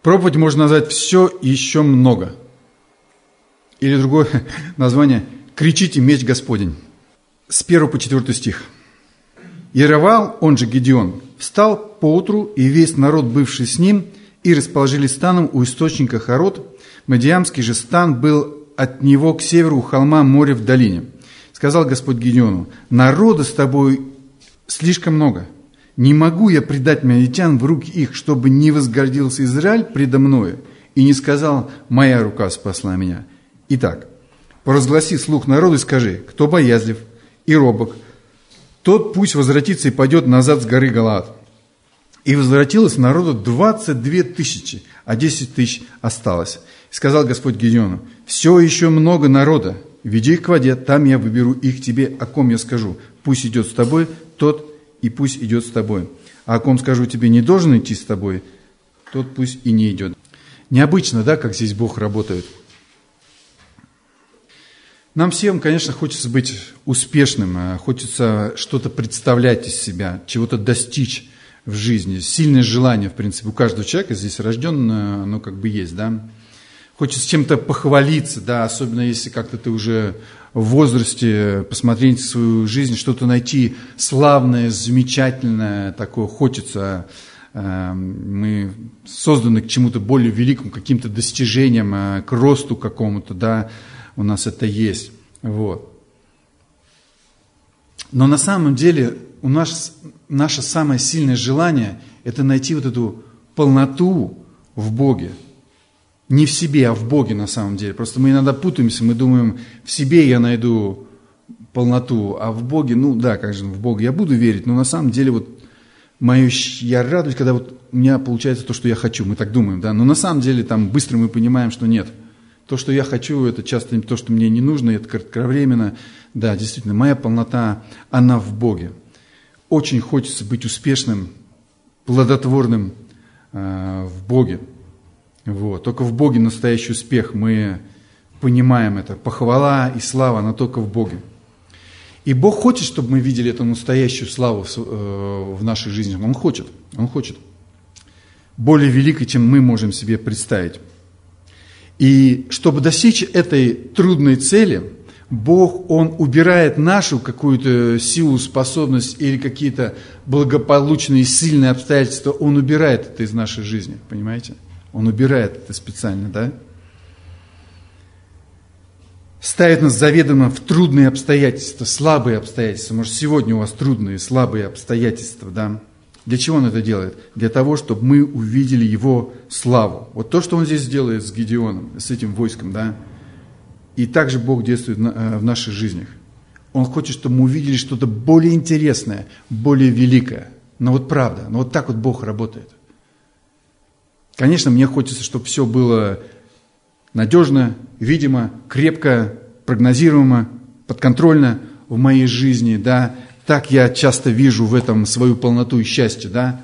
Проповедь можно назвать «Все еще много». Или другое название «Кричите, меч Господень». С 1 по 4 стих. Иероваам, он же Гедеон, встал поутру, и весь народ, бывший с ним, и расположились станом у источника Харод. Мадиамский же стан был от него к северу у холма моря в долине. Сказал Господь Гедеону: народа с тобой слишком много. Не могу я предать мадиамитян в руки их, чтобы не возгордился Израиль предо мною, и не сказал: моя рука спасла меня. Итак, поразгласи слух народу и скажи: кто боязлив и робок, тот пусть возвратится и пойдет назад с горы Галаад. И возвратилось народу 22 тысячи, а 10 тысяч осталось. И сказал Господь Гедеону: все еще много народа, веди их к воде, там я выберу их тебе, о ком я скажу: пусть идет с тобой тот, и пусть идет с тобой. А о ком скажу тебе: не должен идти с тобой, тот пусть и не идет. Необычно, да, как здесь Бог работает? Нам всем, конечно, хочется быть успешным, хочется что-то представлять из себя, чего-то достичь в жизни. Сильное желание, в принципе, у каждого человека здесь рожден, оно как бы есть, да. Хочется чем-то похвалиться, да, особенно если как-то ты уже в возрасте, посмотреть свою жизнь, что-то найти славное, замечательное, такое хочется. Мы созданы к чему-то более великому, к каким-то достижениям, к росту какому-то, да. У нас это есть. Вот. Но на самом деле у нас наше самое сильное желание – это найти вот эту полноту в Боге. Не в себе, а в Боге на самом деле. Просто мы иногда путаемся, мы думаем, в себе я найду полноту, а в Боге, ну да, конечно, в Бога я буду верить, но на самом деле вот я радуюсь, когда вот у меня получается то, что я хочу. Мы так думаем, да, но на самом деле там быстро мы понимаем, что нет. То, что я хочу, это часто то, что мне не нужно, это кратковременно. Да, действительно, моя полнота, она в Боге. Очень хочется быть успешным, плодотворным в Боге. Вот. Только в Боге настоящий успех, мы понимаем это. Похвала и слава, она только в Боге. И Бог хочет, чтобы мы видели эту настоящую славу в нашей жизни. Он хочет. Более великой, чем мы можем себе представить. И чтобы достичь этой трудной цели, Бог, Он убирает нашу какую-то силу, способность или какие-то благополучные, сильные обстоятельства, Он убирает это из нашей жизни, понимаете? Он убирает это специально, да? Ставит нас заведомо в трудные обстоятельства, слабые обстоятельства. Может, сегодня у вас трудные, слабые обстоятельства, да? Для чего Он это делает? Для того, чтобы мы увидели Его славу. Вот то, что Он здесь делает с Гедеоном, с этим войском, да? И также Бог действует в наших жизнях. Он хочет, чтобы мы увидели что-то более интересное, более великое. Но вот правда, но вот так вот Бог работает. Конечно, мне хочется, чтобы все было надежно, видимо, крепко, прогнозируемо, подконтрольно в моей жизни, да? Так я часто вижу в этом свою полноту и счастье, да?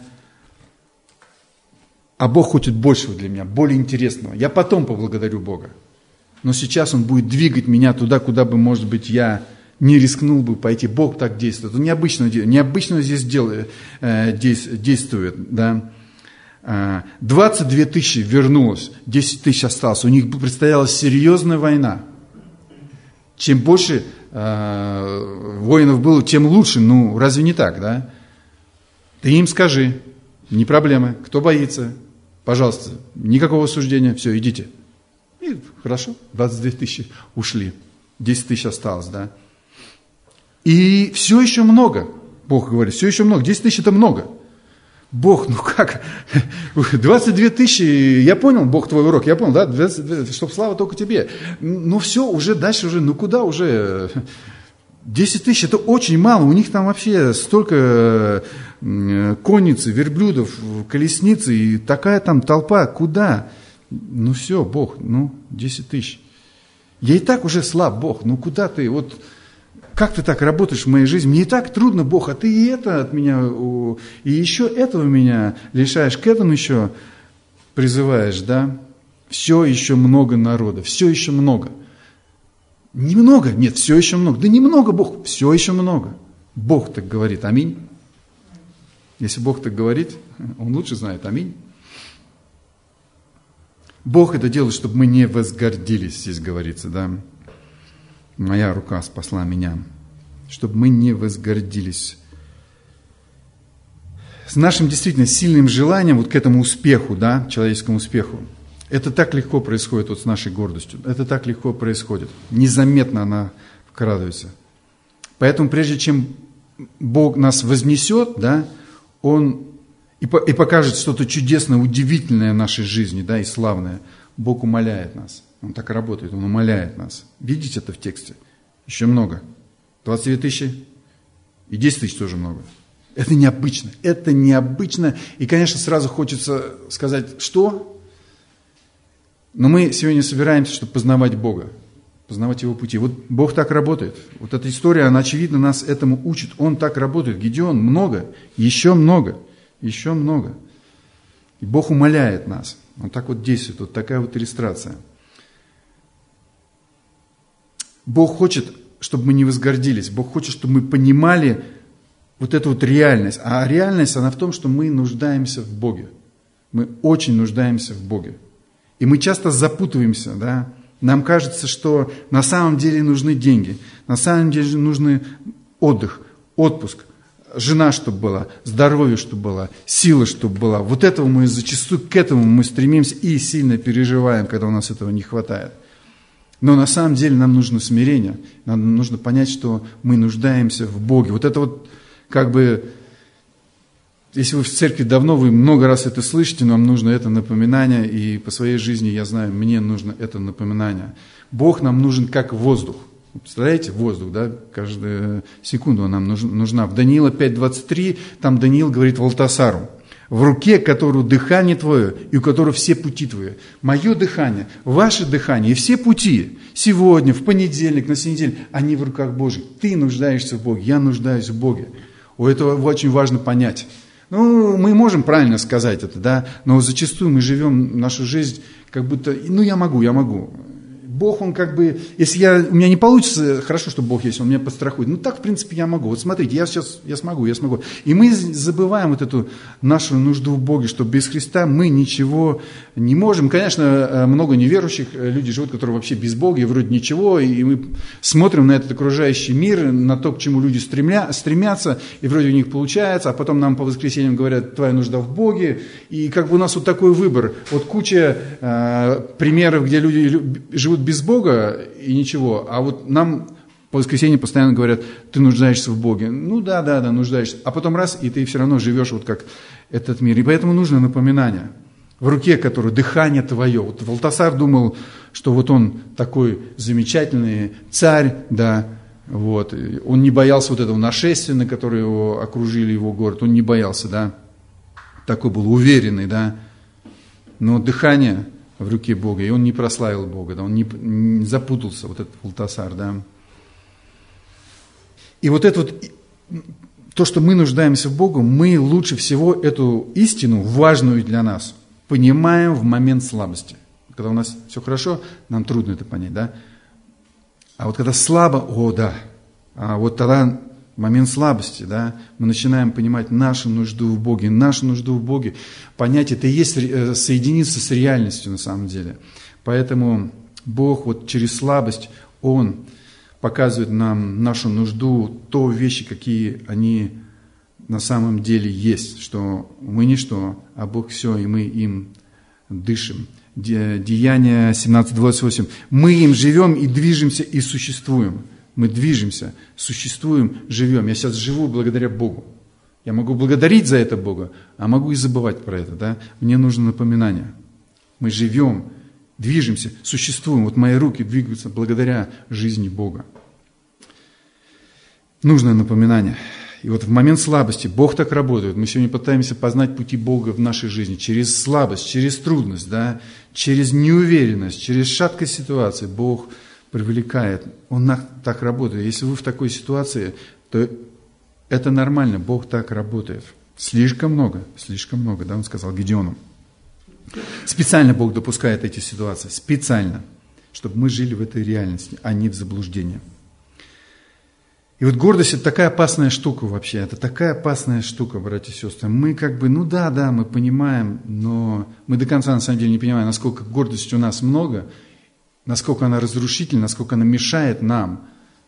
А Бог хочет большего для меня, более интересного. Я потом поблагодарю Бога. Но сейчас Он будет двигать меня туда, куда бы, может быть, я не рискнул бы пойти. Бог так действует. Он необычно здесь действует, да? 22 тысячи вернулось, 10 тысяч осталось. У них предстояла серьезная война. Чем больше воинов было, тем лучше. Ну, разве не так, да? Ты им скажи, не проблема. Кто боится, пожалуйста, никакого осуждения, все, идите. И хорошо, 22 тысячи ушли, 10 тысяч осталось, да? И все еще много, Бог говорит, все еще много, 10 тысяч это много. Бог, ну как, 22 тысячи, я понял, Бог твой урок, я понял, да, чтоб слава только тебе. Ну все, уже дальше уже, ну куда уже, 10 тысяч это очень мало, у них там вообще столько конницы, верблюдов, колесницы, и такая там толпа, куда? Ну все, Бог, ну 10 тысяч. Я и так уже слаб, Бог, ну куда ты, вот... Как ты так работаешь в моей жизни? Мне и так трудно, Бог, а ты и это от меня, и еще этого меня лишаешь, к этому еще призываешь, да? Все еще много народа, все еще много. Немного? Нет, все еще много. Да немного, Бог, все еще много. Бог так говорит, аминь. Если Бог так говорит, Он лучше знает, аминь. Бог это делает, чтобы мы не возгордились, здесь говорится, да. Моя рука спасла меня. Чтобы мы не возгордились. С нашим действительно сильным желанием вот к этому успеху, да, человеческому успеху, это так легко происходит вот с нашей гордостью. Это так легко происходит. Незаметно она вкрадывается. Поэтому прежде чем Бог нас вознесет, да, Он и покажет что-то чудесное, удивительное в нашей жизни, да, и славное, Бог умаляет нас. Он так работает, Он умаляет нас. Видите это в тексте? Еще много. 22 тысячи и 10 тысяч тоже много. Это необычно. Это необычно. И, конечно, сразу хочется сказать, что? Но мы сегодня собираемся, чтобы познавать Бога, познавать Его пути. Вот Бог так работает. Вот эта история, она, очевидно, нас этому учит. Он так работает. Гидеон много, еще много, еще много. И Бог умаляет нас. Он так вот действует. Вот такая вот иллюстрация. Бог хочет, чтобы мы не возгордились. Бог хочет, чтобы мы понимали вот эту вот реальность. А реальность, она в том, что мы нуждаемся в Боге. Мы очень нуждаемся в Боге. И мы часто запутываемся, да. Нам кажется, что на самом деле нужны деньги, на самом деле нужны отдых, отпуск, жена, чтобы была, здоровье, чтобы было, сила, чтобы была. Вот этого мы зачастую, к этому мы стремимся и сильно переживаем, когда у нас этого не хватает. Но на самом деле нам нужно смирение, нам нужно понять, что мы нуждаемся в Боге. Вот это вот как бы, если вы в церкви давно, вы много раз это слышите, но вам нужно это напоминание, и по своей жизни, я знаю, мне нужно это напоминание. Бог нам нужен как воздух. Представляете, воздух, да, каждую секунду нам нужна. В Даниила 5:23, там Даниил говорит Валтасару: в руке, которую дыхание твое, и у которого все пути твои. Мое дыхание, ваше дыхание и все пути сегодня, в понедельник, на следующей неделе, они в руках Божьих. Ты нуждаешься в Боге, я нуждаюсь в Боге. Этого очень важно понять. Ну, мы можем правильно сказать это, да, но зачастую мы живем нашу жизнь как будто, я могу. Бог, Он как бы, если у меня не получится, хорошо, что Бог есть, Он меня подстрахует. Так, в принципе, я могу. Вот смотрите, я смогу. И мы забываем вот эту нашу нужду в Боге, что без Христа мы ничего не можем. Конечно, много неверующих людей живут, которые вообще без Бога, и вроде ничего, и мы смотрим на этот окружающий мир, на то, к чему люди стремятся, и вроде у них получается, а потом нам по воскресеньям говорят: твоя нужда в Боге, и как бы у нас вот такой выбор. Вот куча примеров, где люди живут без Бога и ничего, а вот нам по воскресенье постоянно говорят: ты нуждаешься в Боге. Да, нуждаешься. А потом раз, и ты все равно живешь вот как этот мир. И поэтому нужно напоминание. В руке, которое дыхание твое. Вот Валтасар думал, что вот он такой замечательный царь, да, вот. Он не боялся вот этого нашествия, на которое его окружили его город. Он не боялся, да. Такой был уверенный, да. Но дыхание в руке Бога, и он не прославил Бога, да, он не запутался, вот этот Валтасар, да. И вот это вот, то, что мы нуждаемся в Богу, мы лучше всего эту истину, важную для нас, понимаем в момент слабости. Когда у нас все хорошо, нам трудно это понять, да. А вот когда слабо, а вот тогда в момент слабости, да, мы начинаем понимать нашу нужду в Боге. Нашу нужду в Боге. Понять это и есть соединиться с реальностью на самом деле. Поэтому Бог вот через слабость, Он показывает нам нашу нужду, то вещи, какие они на самом деле есть. Что мы ничто, а Бог все, и мы им дышим. Деяния 17:28. Мы им живем и движемся и существуем. Мы движемся, существуем, живем. Я сейчас живу благодаря Богу. Я могу благодарить за это Бога, а могу и забывать про это. Да? Мне нужно напоминание. Мы живем, движемся, существуем. Вот мои руки двигаются благодаря жизни Бога. Нужно напоминание. И вот в момент слабости Бог так работает. Мы сегодня пытаемся познать пути Бога в нашей жизни. Через слабость, через трудность, да? Через неуверенность, через шаткость ситуации Бог привлекает. Он так работает. Если вы в такой ситуации, то это нормально. Бог так работает. Слишком много, да, он сказал Гидеону. Специально Бог допускает эти ситуации. Специально. Чтобы мы жили в этой реальности, а не в заблуждении. И вот гордость – это такая опасная штука вообще, это такая опасная штука, братья и сестры. Мы как бы, мы понимаем, но мы до конца на самом деле не понимаем, насколько гордости у нас много, насколько она разрушительна, насколько она мешает нам.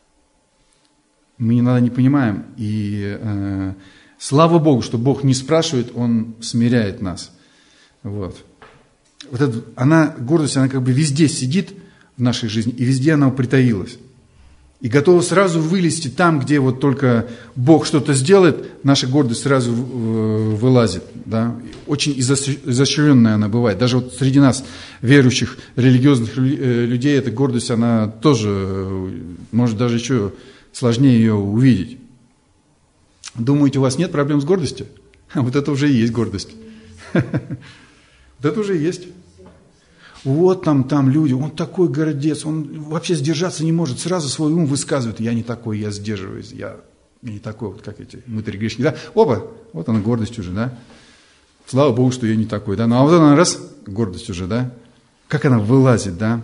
Мы иногда не понимаем. И слава Богу, что Бог не спрашивает, Он смиряет нас. Вот гордость, она как бы везде сидит в нашей жизни, и везде она притаилась. И готова сразу вылезти там, где вот только Бог что-то сделает, наша гордость сразу вылазит. Да? Очень изощренная она бывает. Даже вот среди нас, верующих, религиозных людей, эта гордость, она тоже, может даже еще сложнее ее увидеть. Думаете, у вас нет проблем с гордостью? Вот это уже и есть гордость. Вот это уже и есть. Вот там люди, он такой гордец, он вообще сдержаться не может, сразу свой ум высказывает, я не такой, я сдерживаюсь, я не такой, вот как эти мытари грешники, да, опа, вот она гордость уже, да, слава Богу, что я не такой, да, ну а вот она раз, гордость уже, да, как она вылазит, да,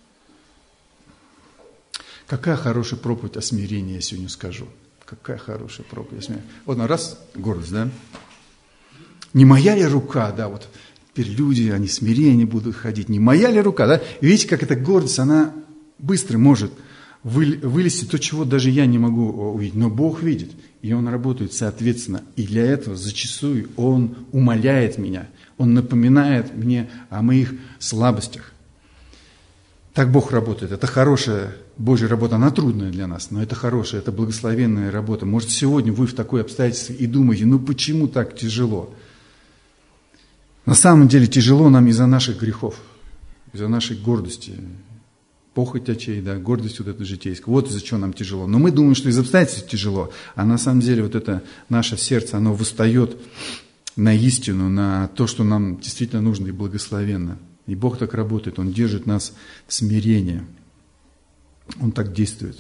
какая хорошая проповедь о смирении, я сегодня скажу, какая хорошая проповедь о смирении, вот она раз, гордость, да, не моя ли рука, да, вот, теперь люди, они смирение будут ходить. Не моя ли рука, да? Видите, как эта гордость, она быстро может вылезти то, чего даже я не могу увидеть. Но Бог видит, и Он работает соответственно. И для этого зачастую Он умаляет меня. Он напоминает мне о моих слабостях. Так Бог работает. Это хорошая Божья работа. Она трудная для нас, но это хорошая, это благословенная работа. Может, сегодня вы в такой обстоятельстве и думаете, почему так тяжело? На самом деле тяжело нам из-за наших грехов, из-за нашей гордости, похоть очей, да, гордость вот эта житейская. Вот из-за чего нам тяжело. Но мы думаем, что из обстоятельств тяжело, а на самом деле вот это наше сердце, оно восстает на истину, на то, что нам действительно нужно и благословенно. И Бог так работает, Он держит нас в смирении. Он так действует.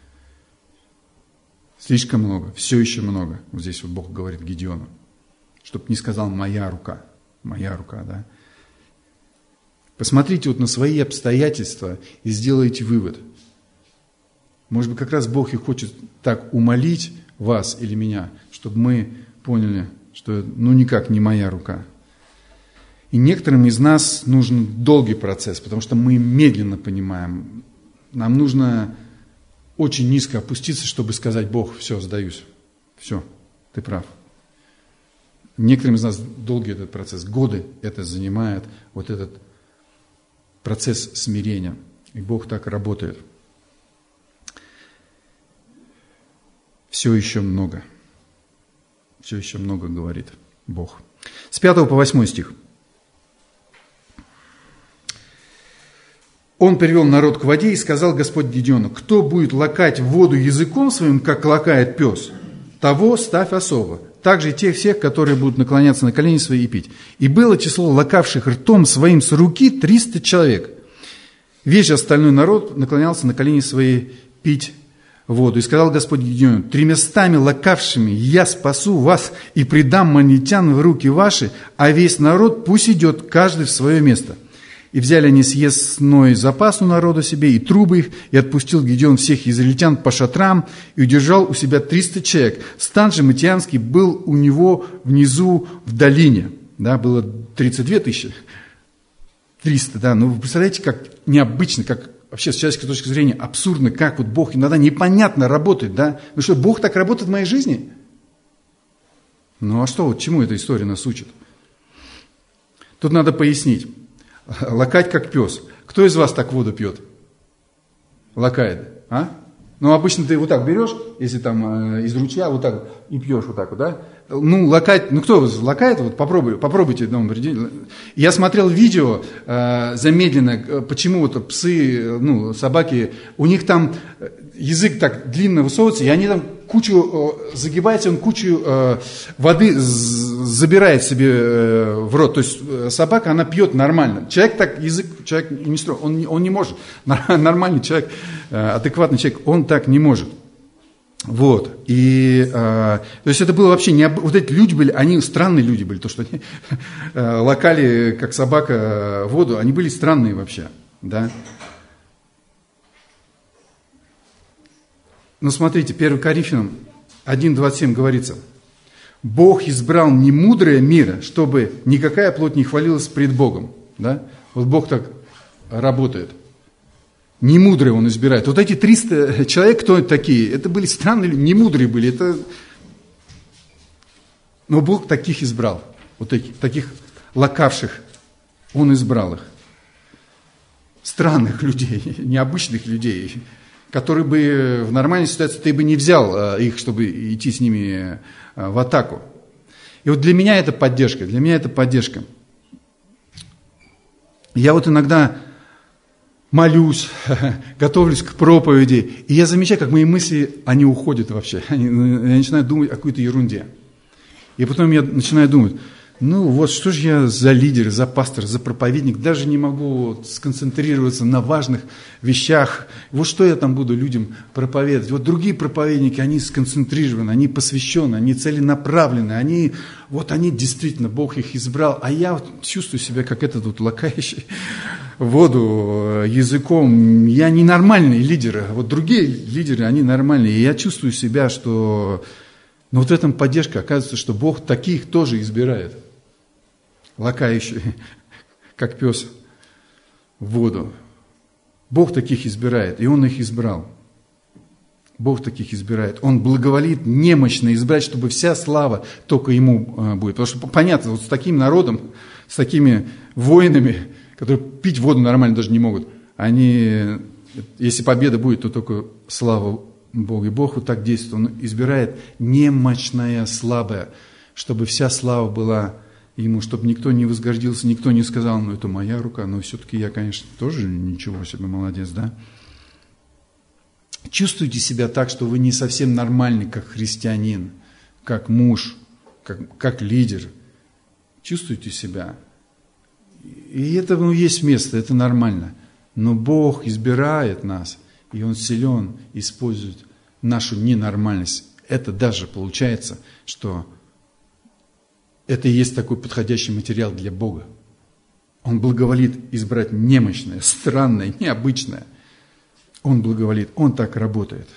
Слишком много, все еще много. Вот здесь вот Бог говорит Гидеону, чтобы не сказал «моя рука». Моя рука, да. Посмотрите вот на свои обстоятельства и сделайте вывод. Может быть, как раз Бог и хочет так умолить вас или меня, чтобы мы поняли, что никак не моя рука. И некоторым из нас нужен долгий процесс, потому что мы медленно понимаем. Нам нужно очень низко опуститься, чтобы сказать: Бог, все, сдаюсь. Все, ты прав. Некоторым из нас долгий этот процесс, годы это занимает, вот этот процесс смирения. И Бог так работает. Все еще много, говорит Бог. С 5 по 8 стих. Он привел народ к воде и сказал Господь Гидеону: кто будет лакать воду языком своим, как лакает пес, того ставь особо. Также и тех всех, которые будут наклоняться на колени свои и пить. И было число лакавших ртом своим с руки 300 человек. Весь же остальной народ наклонялся на колени свои пить воду. И сказал Господь Гидеону: 300 лакавшими я спасу вас и предам манитян в руки ваши, а весь народ пусть идет каждый в свое место. И взяли они съестной запас у народа себе, и трубы их, и отпустил Гидеон всех израильтян по шатрам, и удержал у себя 300 человек. Стан же Мадианский был у него внизу в долине. Да, было 32 тысячи. 300, да. Ну, вы представляете, как необычно, как вообще с человеческой точки зрения абсурдно, как вот Бог иногда непонятно работает, да. Ну что, Бог так работает в моей жизни? Ну а что, вот чему эта история нас учит? Тут надо пояснить. Лакать как пес. Кто из вас так воду пьет? Лакает, а? Ну, обычно ты вот так берешь, если там из ручья, вот так и пьешь вот так вот, да? Ну, лакать, кто лакает? Вот попробуйте. Я смотрел видео замедленно, почему вот псы, собаки, у них там язык так длинно высовывается, и они там загибается, он кучу воды забирает себе в рот. То есть собака, она пьет нормально. Человек не строит, он не может. Нормальный человек, адекватный человек, он так не может. Вот. И, то есть это было вообще вот эти люди были, они странные люди были, то, что они лакали, как собака, воду, они были странные вообще, да. Но смотрите, 1 Коринфянам 1:27 говорится: Бог избрал немудрое мира, чтобы никакая плоть не хвалилась пред Богом. Да? Вот Бог так работает. Немудрые Он избирает. Вот эти 300 человек, кто такие? Это были странные люди, немудрые были. Но Бог таких избрал. Вот таких лакавших Он избрал их. Странных людей, необычных людей, которые бы в нормальной ситуации ты бы не взял их, чтобы идти с ними в атаку. И вот для меня это поддержка, Я вот иногда молюсь, готовлюсь к проповеди, и я замечаю, как мои мысли, они уходят вообще. Я начинаю думать о какой-то ерунде. И потом я начинаю думать, ну вот что же я за лидер, за пастор, за проповедник, даже не могу сконцентрироваться на важных вещах. Вот что я там буду людям проповедовать. Вот другие проповедники, они сконцентрированы, они посвящены, они целенаправлены, они действительно, Бог их избрал, а я вот чувствую себя как этот вот лакающий воду языком. Я ненормальный лидер, а вот другие лидеры, они нормальные. И я чувствую себя, что... Но вот в этом поддержка, оказывается, что Бог таких тоже избирает. Лакающий, как пес в воду. Бог таких избирает, и Он их избрал. Бог таких избирает. Он благоволит немощно избрать, чтобы вся слава только Ему будет. Потому что понятно, вот с таким народом, с такими воинами, которые пить воду нормально даже не могут, они, если победа будет, то только слава Богу. И Бог вот так действует. Он избирает немощное, слабое, чтобы вся слава была Ему, чтобы никто не возгордился, никто не сказал, ну это моя рука, но все-таки я, конечно, тоже ничего себе, молодец, да? Чувствуйте себя так, что вы не совсем нормальный, как христианин, как муж, как лидер. Чувствуйте себя. И этому есть место, это нормально. Но Бог избирает нас, и Он силен использовать нашу ненормальность. Это даже получается, что это и есть такой подходящий материал для Бога. Он благоволит избрать немощное, странное, необычное. Он благоволит, Он так работает.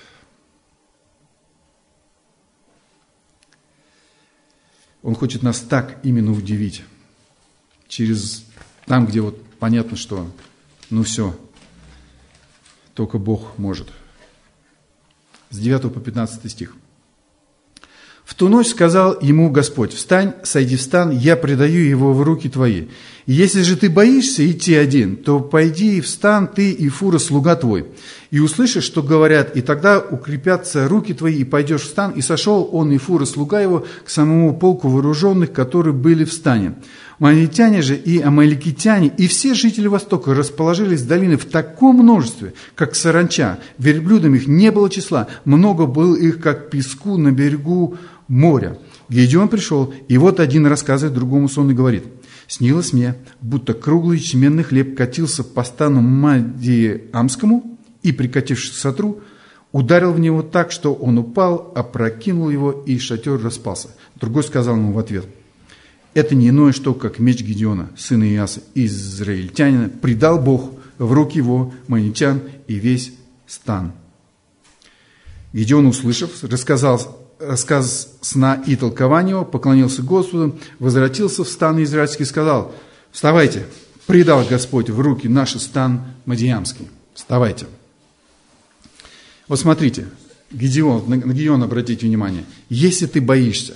Он хочет нас так именно удивить. Через там, где вот понятно, что ну все, только Бог может. С 9 по 15 стих. «В ту ночь сказал ему Господь: встань, сойди в стан, я предаю его в руки твои. И если же ты боишься идти один, то пойди и встань ты и Фура, слуга твой, и услышишь, что говорят, и тогда укрепятся руки твои, и пойдешь в стан. И сошел он и Фура, слуга его, к самому полку вооруженных, которые были в стане. Моавитяне же и амаликитяне, и все жители Востока расположились в долине в таком множестве, как саранча. Верблюдам их не было числа, много было их, как песку на берегу моря. Гедеон пришел, и вот один рассказывает другому сон и говорит: снилось мне, будто круглый ячменный хлеб катился по стану Мадиамскому, и, прикатившись к шатру, ударил в него так, что он упал, опрокинул его, и шатер распался. Другой сказал ему в ответ: это не иное, что как меч Гедеона, сына Иаса, израильтянина, предал Бог в руки его моавитян и весь стан. Гедеон, услышав, рассказал рассказ сна и толкование его, поклонился Господу, возвратился в стан израильский и сказал: вставайте, предал Господь в руки наш стан Мадиамский. Вставайте. Вот смотрите, Гедеон, на Гедеона обратите внимание. Если ты боишься,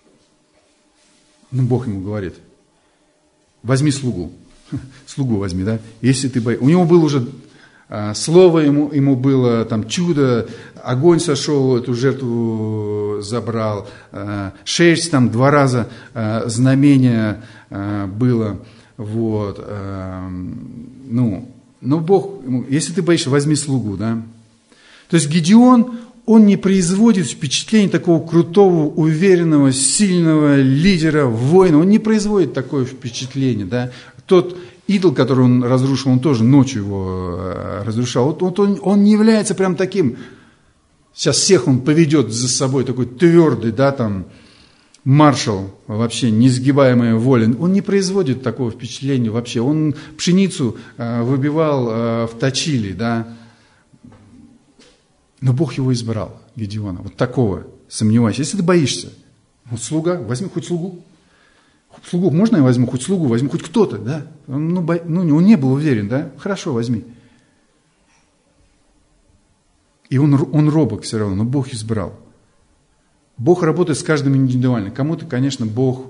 ну, Бог ему говорит: возьми слугу. Слугу возьми, да? Если ты боишься. У него было уже слово, ему было там чудо, огонь сошел, эту жертву забрал, шерсть там 2 раза знамение было. Вот. Ну, но Бог, если ты боишься, возьми слугу, да? То есть Гедеон, он не производит впечатление такого крутого, уверенного, сильного лидера, воина. Он не производит такое впечатление. Да? Тот идол, который он разрушил, он тоже ночью его разрушал. Вот он не является прям таким, сейчас всех он поведет за собой, такой твердый, да, там, маршал, вообще несгибаемая воля. Он не производит такого впечатления вообще. Он пшеницу выбивал в точили, да. Но Бог его избрал, Гедеона, вот такого, сомневайся. Если ты боишься, вот слуга, возьми хоть слугу. Слугу можно я возьму, хоть слугу возьму, хоть кто-то, да? Он не был уверен, да? Хорошо, возьми. И он робок все равно, но Бог избрал. Бог работает с каждым индивидуально. Кому-то, конечно, Бог,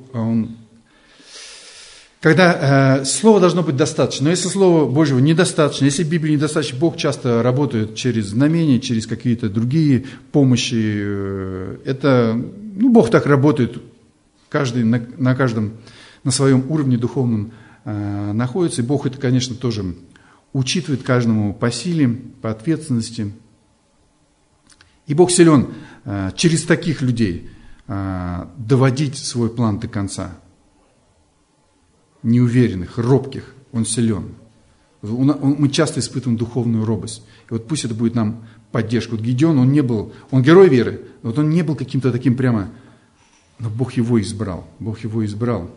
когда слова должно быть достаточно, но если Слова Божьего недостаточно, если Библии недостаточно, Бог часто работает через знамения, через какие-то другие помощи. Бог так работает, каждый на каждом, на своем уровне духовном находится, и Бог это, конечно, тоже учитывает каждому по силе, по ответственности. И Бог силен через таких людей доводить свой план до конца. Неуверенных, робких, Он силен. Мы часто испытываем духовную робость. И вот пусть это будет нам поддержка. Вот Гедеон, он герой веры, но вот он не был каким-то таким прямо, но Бог его избрал. Бог его избрал.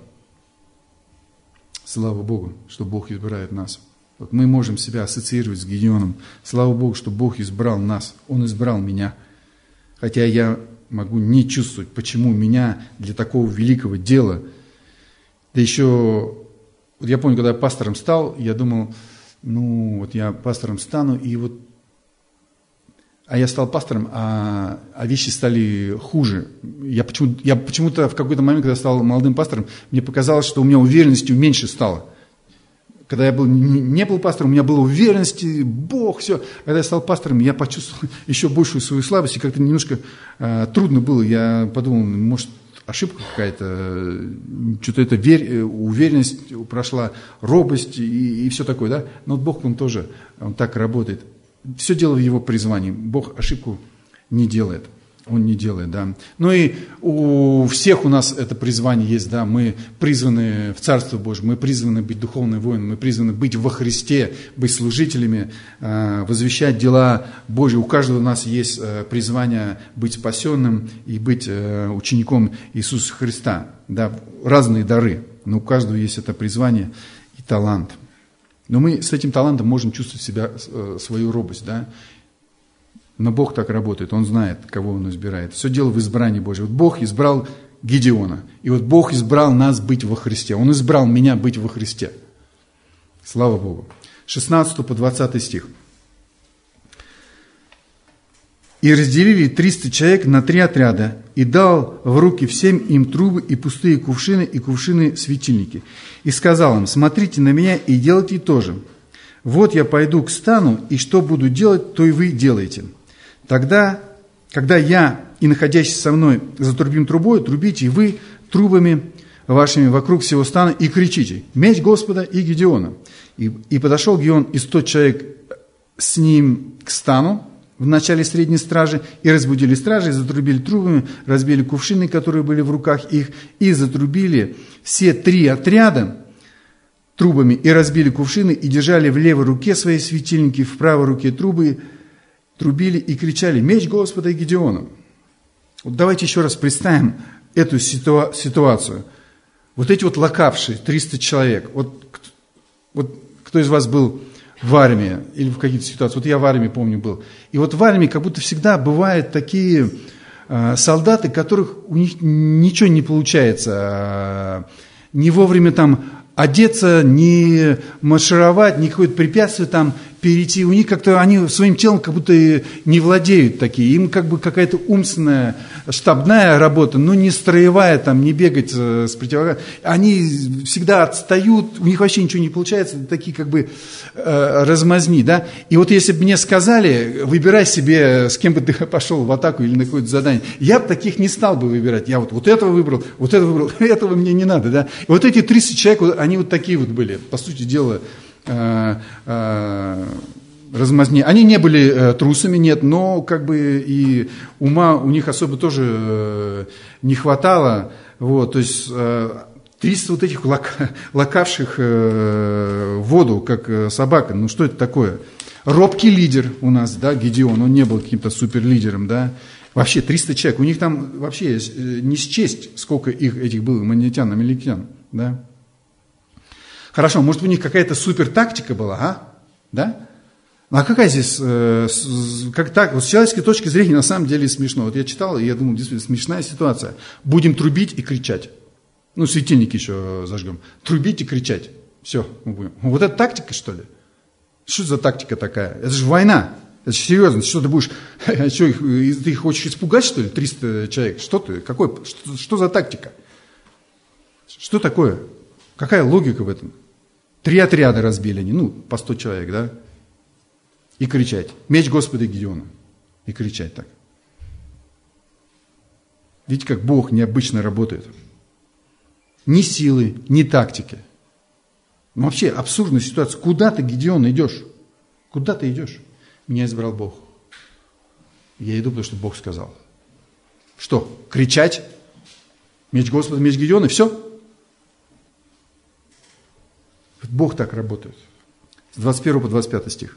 Слава Богу, что Бог избирает нас. Вот мы можем себя ассоциировать с Гедеоном. Слава Богу, что Бог избрал нас. Он избрал меня. Хотя я могу не чувствовать, почему меня для такого великого дела. Да еще, вот я помню, когда я пастором стал, я думал, я пастором стану, а я стал пастором, а вещи стали хуже. Я почему-то в какой-то момент, когда я стал молодым пастором, мне показалось, что у меня уверенности меньше стало. Когда я не был пастором, у меня была уверенность, Бог, все. Когда я стал пастором, я почувствовал еще большую свою слабость, и как-то немножко трудно было. Я подумал, может, ошибка какая-то, что-то это уверенность прошла, робость и все такое, да. Но вот Бог, Он тоже так работает. Все дело в Его призвании. Бог ошибку не делает. Он не делает, да. Ну и у всех у нас это призвание есть, да. Мы призваны в Царство Божие, мы призваны быть духовными воинами, мы призваны быть во Христе, быть служителями, возвещать дела Божьи. У каждого у нас есть призвание быть спасенным и быть учеником Иисуса Христа, да. Разные дары, но у каждого есть это призвание и талант. Но мы с этим талантом можем чувствовать себя, свою робость, да. Но Бог так работает, Он знает, кого Он избирает. Все дело в избрании Божьем. Вот Бог избрал Гедеона, и вот Бог избрал нас быть во Христе. Он избрал меня быть во Христе. Слава Богу. 16 по 20 стих. «И разделили 300 человек на 3 отряда, и дал в руки всем им трубы и пустые кувшины, и кувшины-светильники. И сказал им: смотрите на меня и делайте то же. Вот я пойду к стану, и что буду делать, то и вы делаете. Тогда, когда я и находящийся со мной затрубим трубой, трубите и вы трубами вашими вокруг всего стана и кричите: меч Господа и Гедеона. И подошел Гедеон и 100 человек с ним к стану в начале средней стражи, и разбудили стражи, и затрубили трубами, разбили кувшины, которые были в руках их, и затрубили все 3 отряда трубами, и разбили кувшины, и держали в левой руке свои светильники, в правой руке трубы, трубили и кричали: меч Господа и Гедеона. Вот давайте еще раз представим эту ситуацию. Вот эти вот лакавшие 300 человек. Вот кто из вас был в армии или в каких-то ситуациях? Вот я в армии, помню, был. И вот в армии как будто всегда бывают такие солдаты, которых у них ничего не получается. Не вовремя там одеться, не маршировать, не какое-то препятствие там перейти. У них как-то, они своим телом как будто не владеют такие. Им как бы какая-то умственная, штабная работа, но не строевая, там, не бегать с противогазом. Они всегда отстают, у них вообще ничего не получается, такие как бы размазни, да. И вот если бы мне сказали: выбирай себе, с кем бы ты пошел в атаку или на какое-то задание, я бы таких не стал бы выбирать. Я вот этого выбрал, этого мне не надо, да. И вот эти 30 человек, они вот такие вот были, по сути дела, размазни. Они не были трусами, нет, но как бы и ума у них особо тоже не хватало. Вот, то есть 300 вот этих лакавших воду, как собака. Ну что это такое? Робкий лидер у нас, да, Гедеон, он не был каким-то суперлидером, да. Вообще 300 человек, у них там вообще не счесть, сколько этих было, манитян, амаликитян, да. Хорошо, может, у них какая-то супер тактика была, да? А какая здесь, как так, вот с человеческой точки зрения на самом деле смешно. Вот я читал, и я думал, действительно смешная ситуация. Будем трубить и кричать. Ну, светильники еще зажгем. Трубить и кричать. Все, мы будем. Вот это тактика, что ли? Что за тактика такая? Это же война. Это же серьезно. Что ты будешь, ты их хочешь испугать, что ли, 300 человек? Что ты, что за тактика? Что такое? Какая логика в этом? 3 отряда разбили они, ну, по 100 человек, да? И кричать. Меч Господа Гедеона. И кричать так. Видите, как Бог необычно работает. Ни силы, ни тактики. Ну, вообще абсурдная ситуация. Куда ты, Гедеон, идешь? Куда ты идешь? Меня избрал Бог. Я иду, потому что Бог сказал. Что? Кричать? Меч Господа, меч Гедеона? Все? Бог так работает. С 21 по 25 стих.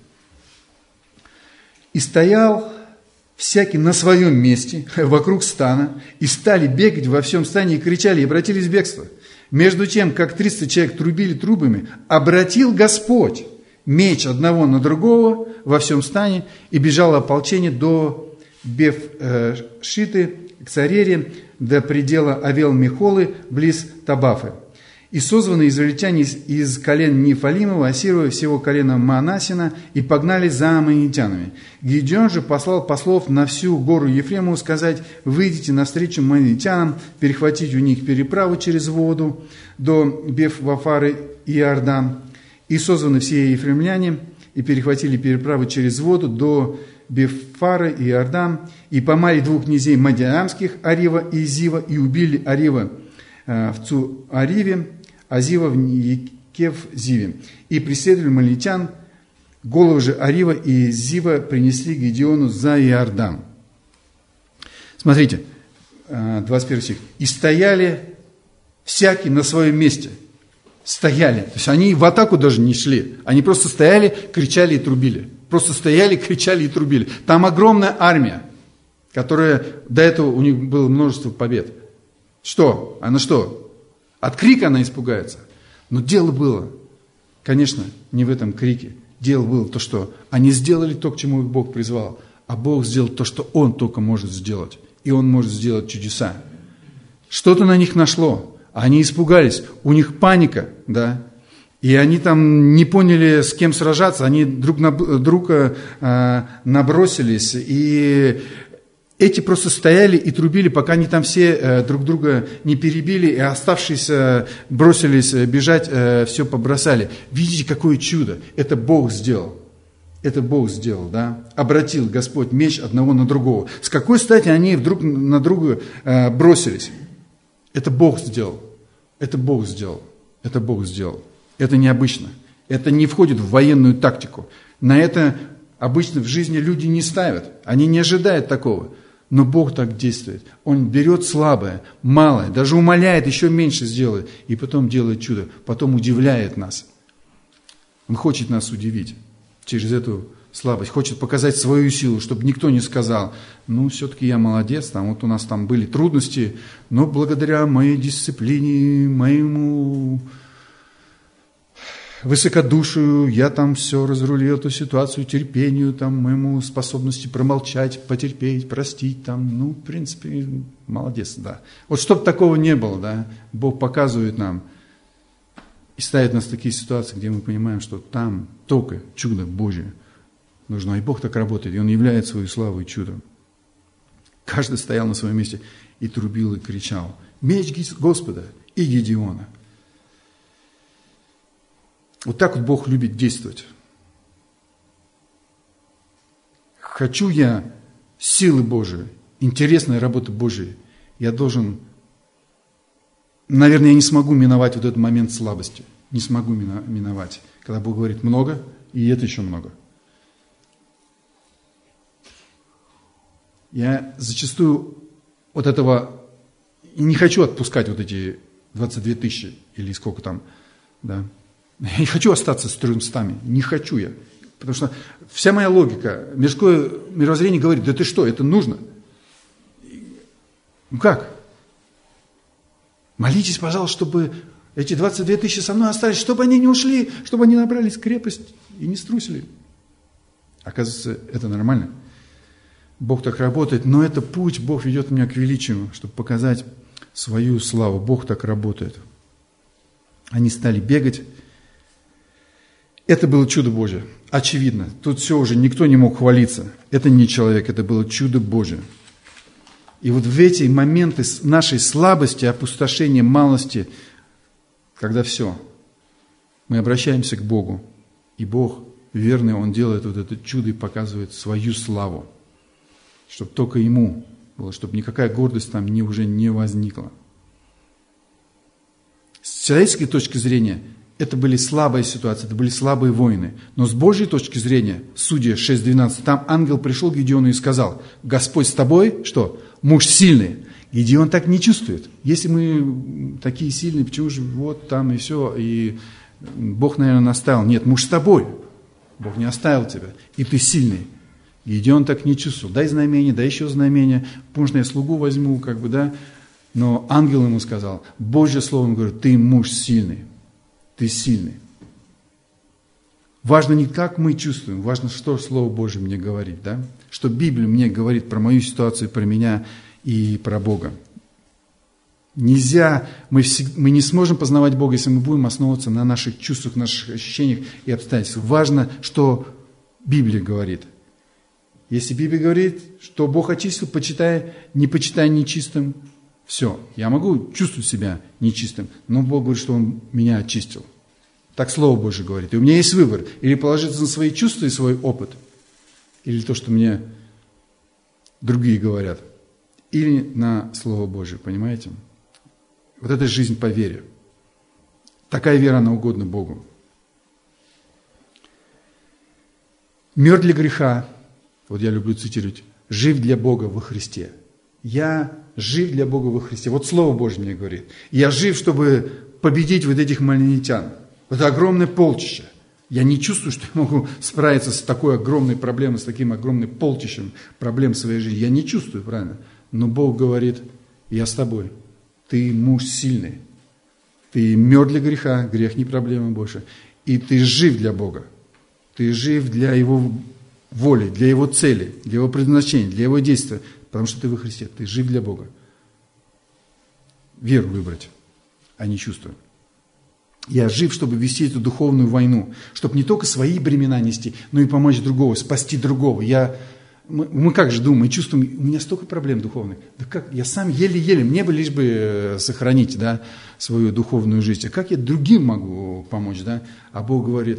«И стоял всякий на своем месте вокруг стана, и стали бегать во всем стане, и кричали, и обратились в бегство. Между тем, как 300 человек трубили трубами, обратил Господь меч одного на другого во всем стане, и бежало ополчение до Бефшиты, к Царере, до предела Авел-Мехолы, близ Табафы. И созваны израильтяне из колен Нефалимова, Асирова, всего колена Манасина, и погнали за аммонитянами. Гедеон же послал послов на всю гору Ефремову сказать: выйдите навстречу аммонитянам, перехватить у них переправу через воду до Беф-Вафары и Иордан. И созваны все ефремляне, и перехватили переправу через воду до Бефары и Иордан, и помали 2 князей Мадиамских, Арива и Зива, и убили Арива в Цу-Ариве, а Зива в Екев-Зиве. И преследовали аммонитян, головы же Арива и Зива принесли Гедеону за Иордан». Смотрите, 21 стих. «И стояли всякий на своем месте». Стояли. То есть они в атаку даже не шли. Они просто стояли, кричали и трубили. Просто стояли, кричали и трубили. Там огромная армия, которая до этого у них было множество побед. Что? Она что? От крика она испугается. Но дело было, конечно, не в этом крике. Дело было то, что они сделали то, к чему их Бог призвал. А Бог сделал то, что Он только может сделать. И Он может сделать чудеса. Что-то на них нашло. Они испугались. У них паника, да. И они там не поняли, с кем сражаться. Они друг на друга набросились. И эти просто стояли и трубили, пока они там все друг друга не перебили, и оставшиеся бросились бежать, все побросали. Видите, какое чудо! Это Бог сделал. Это Бог сделал, да? Обратил Господь меч одного на другого. С какой стати они друг на друга бросились? Это Бог сделал. Это Бог сделал. Это Бог сделал. Это необычно. Это не входит в военную тактику. На это обычно в жизни люди не ставят. Они не ожидают такого. Но Бог так действует. Он берет слабое, малое, даже умаляет, еще меньше сделает. И потом делает чудо. Потом удивляет нас. Он хочет нас удивить через эту слабость. Хочет показать свою силу, чтобы никто не сказал: ну, все-таки я молодец, там, вот у нас там были трудности, но благодаря моей дисциплине, моему высокодушию, я там все разрулил эту ситуацию, терпению, там, моему способности промолчать, потерпеть, простить, там, ну, в принципе, молодец, да. Вот чтобы такого не было, да, Бог показывает нам и ставит нас в такие ситуации, где мы понимаем, что там только чудо Божие нужно. И Бог так работает, и Он являет свою славу и чудом. Каждый стоял на своем месте и трубил, и кричал: меч Господа и Гедеона. Вот так вот Бог любит действовать. Хочу я силы Божией, интересной работы Божией, я должен, наверное, я не смогу миновать вот этот момент слабости. Не смогу миновать, когда Бог говорит много, и это еще много. Я зачастую вот этого не хочу отпускать, вот эти 22 тысячи или сколько там, да. Я не хочу остаться с 300, не хочу я. Потому что вся моя логика, мирское мировоззрение говорит: да ты что, это нужно. Ну как? Молитесь, пожалуйста, чтобы эти 22 тысячи со мной остались, чтобы они не ушли, чтобы они набрались крепость и не струсили. Оказывается, это нормально. Бог так работает, но это путь, Бог ведет меня к величию, чтобы показать свою славу. Бог так работает. Они стали бегать. Это было чудо Божие. Очевидно. Тут все уже, никто не мог хвалиться. Это не человек, это было чудо Божие. И вот в эти моменты нашей слабости, опустошения, малости, когда все, мы обращаемся к Богу, и Бог верный, Он делает вот это чудо и показывает свою славу, чтобы только Ему было, чтобы никакая гордость там уже не возникла. С человеческой точки зрения, это были слабые ситуации, это были слабые воины. Но с Божьей точки зрения, Судья 6:12, там ангел пришел к Гедеону и сказал: Господь с тобой, что? Муж сильный. Гедеон так не чувствует. Если мы такие сильные, почему же вот там и все, и Бог, наверное, наставил. Нет, муж с тобой. Бог не оставил тебя, и ты сильный. Гедеон так не чувствовал. Дай знамение, дай еще знамение. Можно я слугу возьму, да. Но ангел ему сказал, Божье слово, он говорит, ты муж сильный. Ты сильный. Важно не как мы чувствуем, важно, что Слово Божье мне говорит, да? Что Библия мне говорит про мою ситуацию, про меня и про Бога. Нельзя, мы не сможем познавать Бога, если мы будем основываться на наших чувствах, наших ощущениях и обстоятельствах. Важно, что Библия говорит. Если Библия говорит, что Бог очистил, не почитай нечистым, все, я могу чувствовать себя нечистым, но Бог говорит, что Он меня очистил. Так Слово Божье говорит. И у меня есть выбор. Или положиться на свои чувства и свой опыт, или то, что мне другие говорят, или на Слово Божье, понимаете? Вот это жизнь по вере. Такая вера, она угодна Богу. Мертв для греха, вот я люблю цитировать, жив для Бога во Христе. Я жив для Бога во Христе. Вот Слово Божье мне говорит. Я жив, чтобы победить вот этих мальнитян. Это огромное полчище. Я не чувствую, что я могу справиться с такой огромной проблемой, с таким огромным полчищем проблем в своей жизни. Я не чувствую, правильно? Но Бог говорит, я с тобой. Ты муж сильный. Ты мертв для греха, грех не проблема больше. И ты жив для Бога. Ты жив для Его воли, для Его цели, для Его предназначения, для Его действия. Потому что ты во Христе, ты жив для Бога. Веру выбрать, а не чувство. Я жив, чтобы вести эту духовную войну, чтобы не только свои бремена нести, но и помочь другого, спасти другого. Мы как же думаем, мы чувствуем, у меня столько проблем духовных. Да как, я сам еле-еле, мне бы лишь бы сохранить, да, свою духовную жизнь. А как я другим могу помочь, да? А Бог говорит,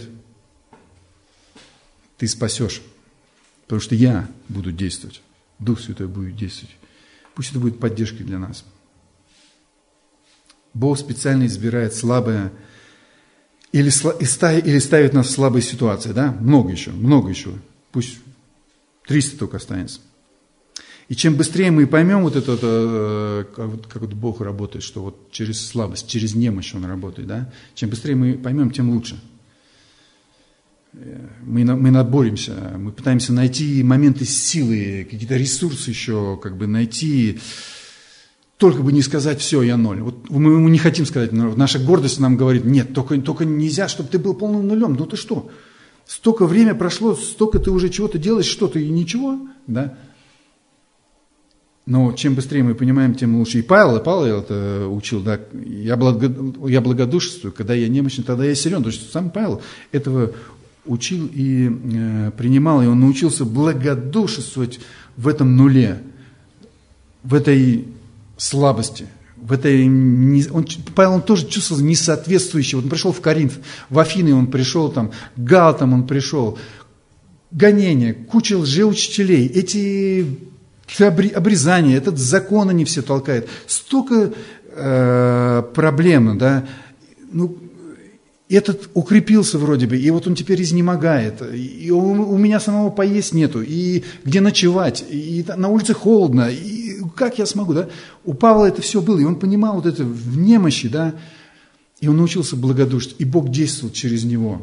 ты спасешь, потому что я буду действовать. Дух Святой будет действовать. Пусть это будет поддержкой для нас. Бог специально избирает слабое или ставит нас в слабые ситуации. Да? Много еще. Пусть 300 только останется. И чем быстрее мы поймем вот это, как вот Бог работает, что вот через слабость, через немощь Он работает, да? Чем быстрее мы поймем, тем лучше. Мы наборимся, мы пытаемся найти моменты силы, какие-то ресурсы еще, найти, только бы не сказать, все, я ноль. Вот мы не хотим сказать, наша гордость нам говорит, нет, только нельзя, чтобы ты был полным нулем. Ну ты что? Столько время прошло, столько ты уже чего-то делаешь, что-то и ничего, да? Но чем быстрее мы понимаем, тем лучше. И Павел это учил, да, я благодушествую, когда я немощен, тогда я силен. То есть сам Павел этого учил и принимал, и он научился благодушествовать в этом нуле, в этой слабости, Павел тоже чувствовал несоответствующего. Он пришел в Коринф, в Афины он пришел, к Галатам он пришел, гонения, куча лжеучителей, эти обрезания, этот закон они все толкают, столько проблем, да, этот укрепился вроде бы, и вот он теперь изнемогает, и у меня самого поесть нету, и где ночевать, и на улице холодно, и как я смогу, да? У Павла это все было, и он понимал вот это в немощи, да, и он научился благодушить, и Бог действовал через него,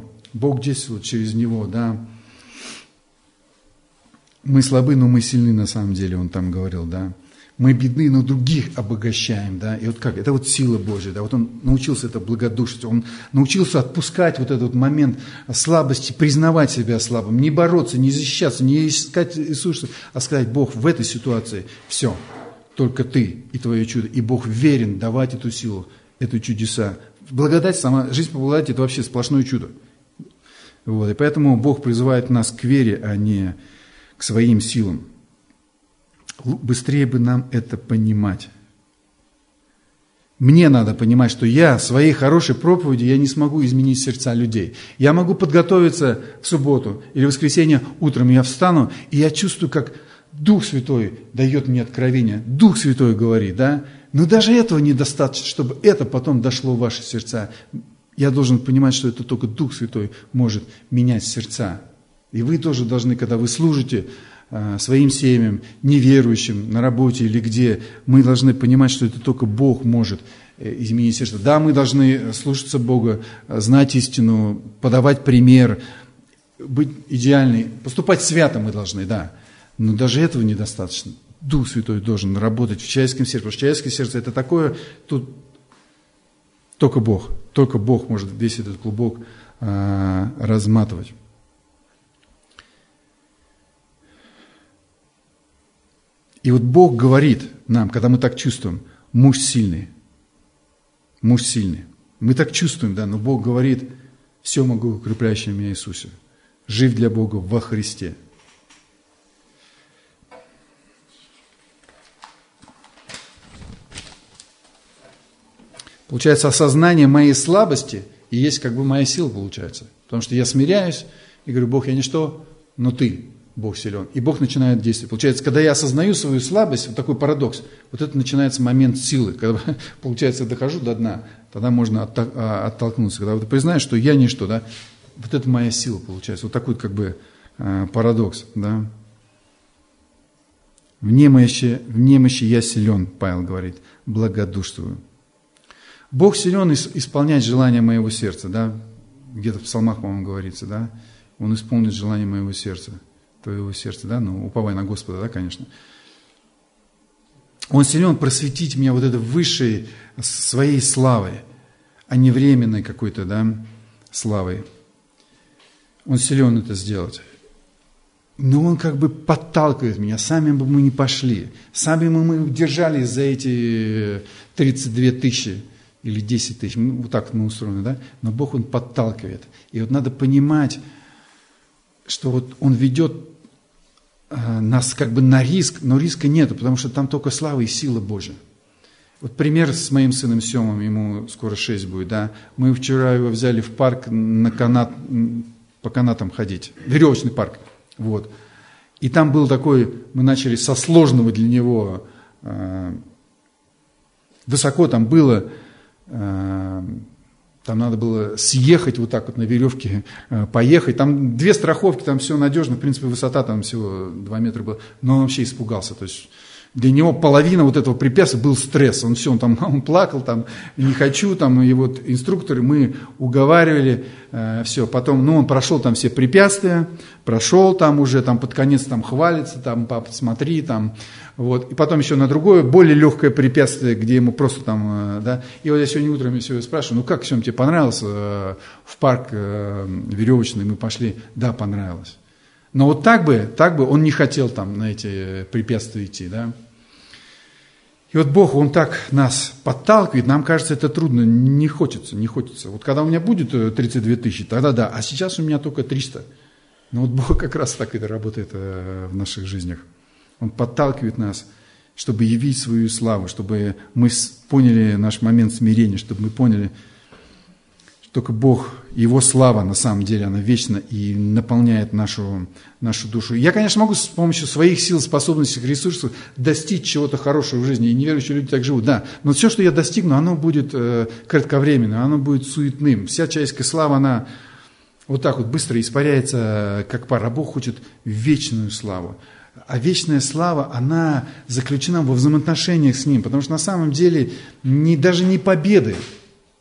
да. Мы слабы, но мы сильны на самом деле, он там говорил, да. Мы бедны, но других обогащаем, да, и вот как, это вот сила Божья, да, вот он научился это благодушить, он научился отпускать вот этот момент слабости, признавать себя слабым, не бороться, не защищаться, не искать ресурсов, а сказать: Бог, в этой ситуации все, только Ты и Твое чудо, и Бог верен давать эту силу, эту чудеса. Благодать, сама жизнь по благодати – это вообще сплошное чудо. Вот, и поэтому Бог призывает нас к вере, а не к своим силам. Быстрее бы нам это понимать. Мне надо понимать, что я своей хорошей проповедью я не смогу изменить сердца людей. Я могу подготовиться в субботу или в воскресенье утром, я встану, и я чувствую, как Дух Святой дает мне откровение. Дух Святой говорит, да? Но даже этого недостаточно, чтобы это потом дошло в ваши сердца. Я должен понимать, что это только Дух Святой может менять сердца. И вы тоже должны, когда вы служите своим семьям, неверующим, на работе или где, мы должны понимать, что это только Бог может изменить сердце. Да, мы должны слушаться Бога, знать истину, подавать пример, быть идеальны, поступать свято мы должны, да. Но даже этого недостаточно. Дух Святой должен работать в человеческом сердце, потому что человеческое сердце это такое, тут только Бог может весь этот клубок разматывать. И вот Бог говорит нам, когда мы так чувствуем: муж сильный. Муж сильный. Мы так чувствуем, да, но Бог говорит: все могу в укрепляющем меня Иисусе. Жив для Бога во Христе. Получается, осознание моей слабости и есть как бы моя сила, получается. Потому что я смиряюсь и говорю: Бог, я ничто, но Ты, Бог силен. И Бог начинает действовать. Получается, когда я осознаю свою слабость, вот такой парадокс, вот это начинается момент силы. Когда, получается, я дохожу до дна, тогда можно оттолкнуться. Когда ты признаешь, что я ничто, да, вот это моя сила, получается. Вот такой как бы парадокс, да. В немощи я силен, Павел говорит, благодушствую. Бог силен исполнять желания моего сердца, да. Где-то в псалмах, по-моему, говорится, да. Он исполнит желание моего сердца. Твоего сердца, да, ну, уповай на Господа, да, конечно. Он силен просветить меня вот этой высшей своей славой, а не временной какой-то, да, славой. Он силен это сделать. Но он как бы подталкивает меня, сами бы мы не пошли, сами мы держались за эти 32 тысячи или 10 тысяч, вот так мы устроены, да, но Бог, Он подталкивает. И вот надо понимать, что вот Он ведет нас как бы на риск, но риска нету, потому что там только слава и сила Божья. Вот пример с моим сыном Семом, ему скоро 6 будет, да. Мы вчера его взяли в парк на канат, по канатам ходить, веревочный парк, вот. И там был такой, мы начали со сложного для него, высоко там было, там надо было съехать вот так вот на веревке, поехать. Там 2 страховки, там все надежно. В принципе, высота там всего 2 метра была. Но он вообще испугался. То есть для него половина вот этого препятствия был стресс. Он плакал, там, не хочу, там, и вот инструкторы, мы уговаривали, все. Потом, он прошел там все препятствия, прошел там уже, там под конец там хвалится, там, папа, смотри, там, вот. И потом еще на другое, более легкое препятствие, где ему просто там, да. И вот я сегодня утром все спрашиваю: как, Сем, тебе понравилось в парк веревочный, мы пошли? Да, понравилось. Но вот так бы он не хотел там на эти препятствия идти, да. И вот Бог, Он так нас подталкивает, нам кажется, это трудно, не хочется. Вот когда у меня будет 32 тысячи, тогда да, а сейчас у меня только 300. Но вот Бог как раз так это работает в наших жизнях. Он подталкивает нас, чтобы явить свою славу, чтобы мы поняли наш момент смирения, чтобы мы поняли, что только Бог, Его слава, на самом деле, она вечна и наполняет нашу душу. Я, конечно, могу с помощью своих сил, способностей, ресурсов достичь чего-то хорошего в жизни, и неверующие люди так живут, да. Но все, что я достигну, оно будет кратковременным, оно будет суетным. Вся человеческая слава, она вот так вот быстро испаряется, как пар. А Бог хочет вечную славу. А вечная слава, она заключена во взаимоотношениях с Ним, потому что на самом деле даже не победы,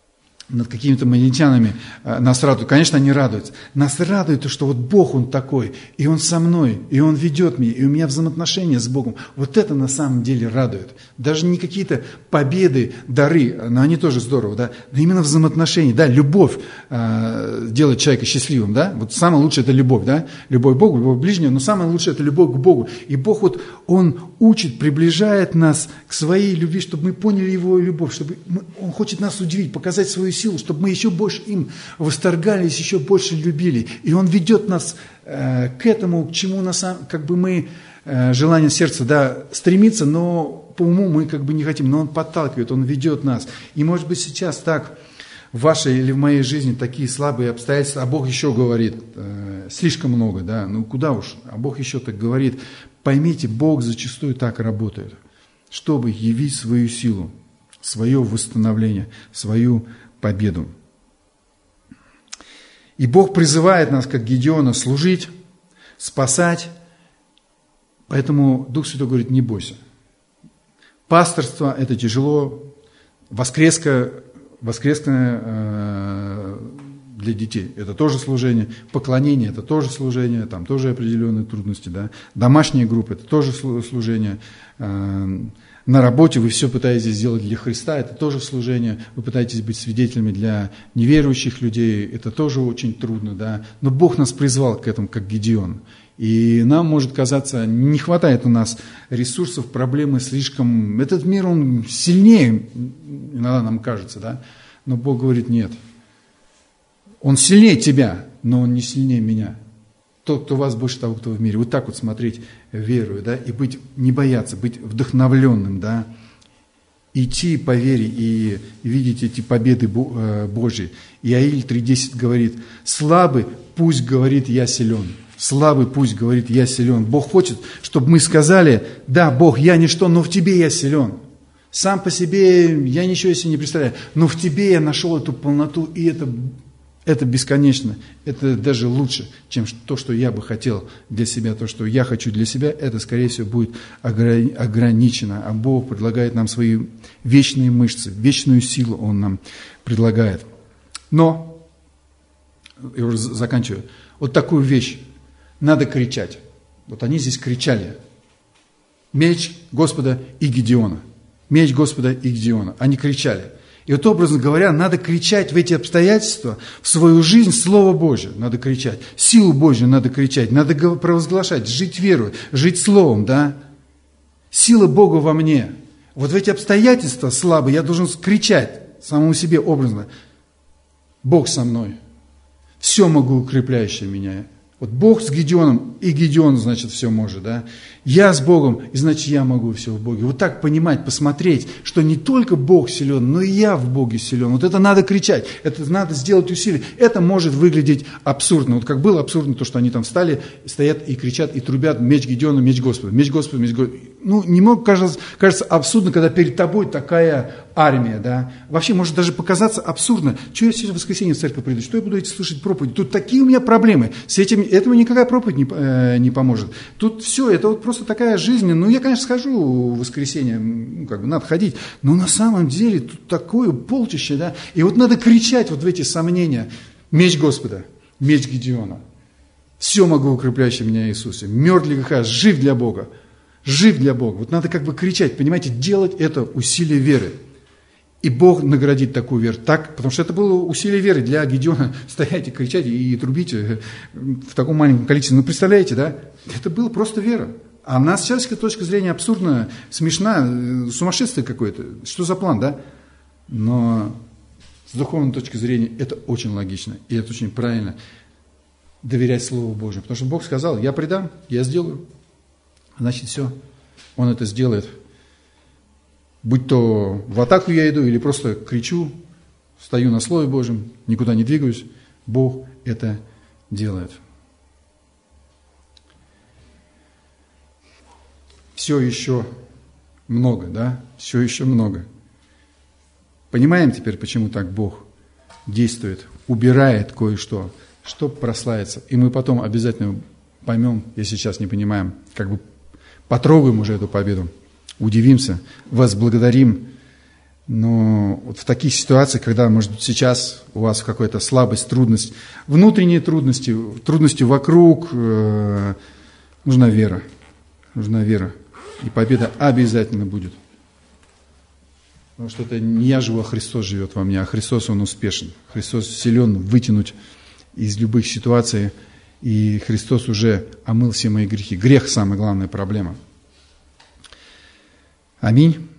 над какими-то маленькянами нас радует. Конечно, они радуются. Нас радует то, что вот Бог, Он такой, и Он со мной, и Он ведет меня, и у меня взаимоотношения с Богом. Вот это на самом деле радует. Даже не какие-то победы, дары, но они тоже здорово, да, но именно взаимоотношения, да, любовь делает человека счастливым, да, вот самое лучшее это любовь, да, любовь к Богу, любовь к ближнему, но самое лучшее это любовь к Богу. И Бог вот, Он учит, приближает нас к своей любви, чтобы мы поняли Его любовь, чтобы Он хочет нас удивить, показать свою силу, чтобы мы еще больше им восторгались, еще больше любили. И Он ведет нас к этому, к чему как бы мы, желание сердца, да, стремится, но по уму мы как бы не хотим, но Он подталкивает, Он ведет нас. И может быть сейчас так в вашей или в моей жизни такие слабые обстоятельства, а Бог еще говорит слишком много, да, ну куда уж, а Бог еще так говорит. Поймите, Бог зачастую так работает, чтобы явить свою силу, свое восстановление, свою победу. И Бог призывает нас, как Гедеона, служить, спасать. Поэтому Дух Святой говорит, не бойся. Пасторство – это тяжело. Воскресное для детей – это тоже служение. Поклонение – это тоже служение, там тоже определенные трудности. Да? Домашняя группа – это тоже служение. На работе вы все пытаетесь сделать для Христа, это тоже служение. Вы пытаетесь быть свидетелями для неверующих людей, это тоже очень трудно. Да? Но Бог нас призвал к этому, как Гедеон. И нам может казаться, не хватает у нас ресурсов, проблемы слишком... Этот мир, он сильнее, иногда нам кажется, да? Но Бог говорит, нет. Он сильнее тебя, но он не сильнее меня. Тот, кто вас больше того, кто в мире. Вот так вот смотреть верою, да, и быть, не бояться, быть вдохновленным, да, идти по вере и видеть эти победы Божьи. Иаиль 3:10 говорит, слабый пусть говорит, я силен. Слабый пусть говорит, я силен. Бог хочет, чтобы мы сказали, да, Бог, я ничто, но в Тебе я силен. Сам по себе я ничего себе не представляю, но в Тебе я нашел эту полноту, и это бесконечно, это даже лучше, чем то, что я бы хотел для себя. То, что я хочу для себя, это, скорее всего, будет ограничено. А Бог предлагает нам свои вечные мышцы, вечную силу Он нам предлагает. Но, я уже заканчиваю, вот такую вещь, надо кричать. Вот они здесь кричали. Меч Господа и Гедеона. Меч Господа и Гедеона. Они кричали. И вот, образно говоря, надо кричать в эти обстоятельства, в свою жизнь Слово Божье надо кричать, силу Божью надо кричать, надо провозглашать, жить верой, жить Словом, да? Сила Бога во мне. Вот в эти обстоятельства слабые я должен кричать самому себе образно. Бог со мной, все могу укрепляющее меня. Вот Бог с Гедеоном, и Гедеон, значит, все может, да? Я с Богом, и значит, я могу все в Боге. Вот так понимать, посмотреть, что не только Бог силен, но и я в Боге силен. Вот это надо кричать, это надо сделать усилие. Это может выглядеть абсурдно. Вот как было абсурдно то, что они там встали, стоят и кричат, и трубят меч Гедеона, меч Господа, меч Господа, меч Господа. Ну, немного кажется абсурдно, когда перед тобой такая армия, да? Вообще, может даже показаться абсурдно. Что я сегодня в воскресенье в церковь приду? Что я буду слушать проповедь? Тут такие у меня проблемы. С этим, этому никакая проповедь не поможет. Тут все, это вот просто такая жизнь. Ну, я, конечно, схожу в воскресенье, ну, как бы надо ходить, но на самом деле тут такое полчище, да? И вот надо кричать вот в эти сомнения. Меч Господа, меч Гедеона. Все могу укрепляющий меня Иисусе. Мертв для греха, жив для Бога. Жив для Бога. Вот надо как бы кричать, понимаете, делать это усилие веры. И Бог наградит такую веру. Так, потому что это было усилие веры для Гедеона. Стоять и кричать и трубить в таком маленьком количестве. Ну, представляете, да? Это было просто вера. А у нас с человеческой точки зрения абсурдно, смешно, сумасшествие какое-то. Что за план, да? Но с духовной точки зрения это очень логично. И это очень правильно. Доверять Слову Божьему. Потому что Бог сказал, я предам, я сделаю. Значит, все. Он это сделает. Будь то в атаку я иду или просто кричу, стою на Слове Божьем, никуда не двигаюсь, Бог это делает. Все еще много, да? Все еще много. Понимаем теперь, почему так Бог действует, убирает кое-что, чтобы прославиться. И мы потом обязательно поймем, если сейчас не понимаем, как бы потрогаем уже эту победу. Удивимся, возблагодарим Но вот в таких ситуациях, когда, может быть, сейчас у вас какая-то слабость, трудность, внутренние трудности, трудности вокруг, нужна вера. Нужна вера. И победа обязательно будет. Потому что это не я живу, а Христос живет во мне. А Христос, Он успешен. Христос силен вытянуть из любых ситуаций. И Христос уже омыл все мои грехи. Грех – самая главная проблема. Аминь.